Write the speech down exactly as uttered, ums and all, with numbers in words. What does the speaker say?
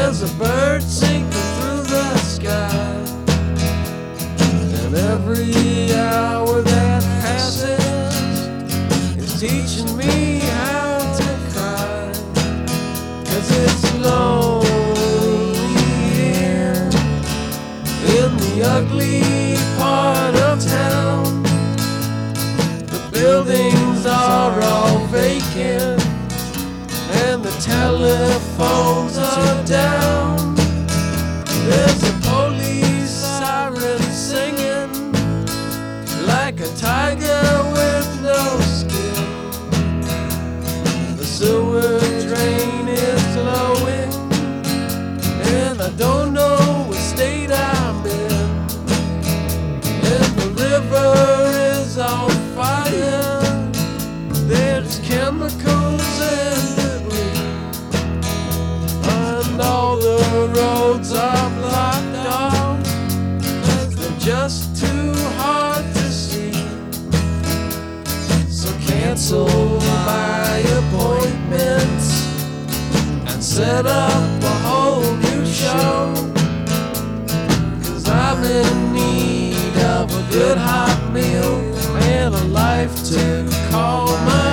There's a bird sinking through the sky, and every hour that passes is teaching me how to cry. 'Cause it's lonely here in the ugly part of town. The buildings are all vacant and the telephones are down. There's a police siren singing like a tiger with no skin. The sewer drain is flowing and I don't know what state I'm in. And the river is on fire, there's chemicals in debris, and all the roads are blocked off 'cause they're just too hard to see. So cancel my appointments and set up a whole new show, 'cause I'm in need of a good hot meal and a life to call my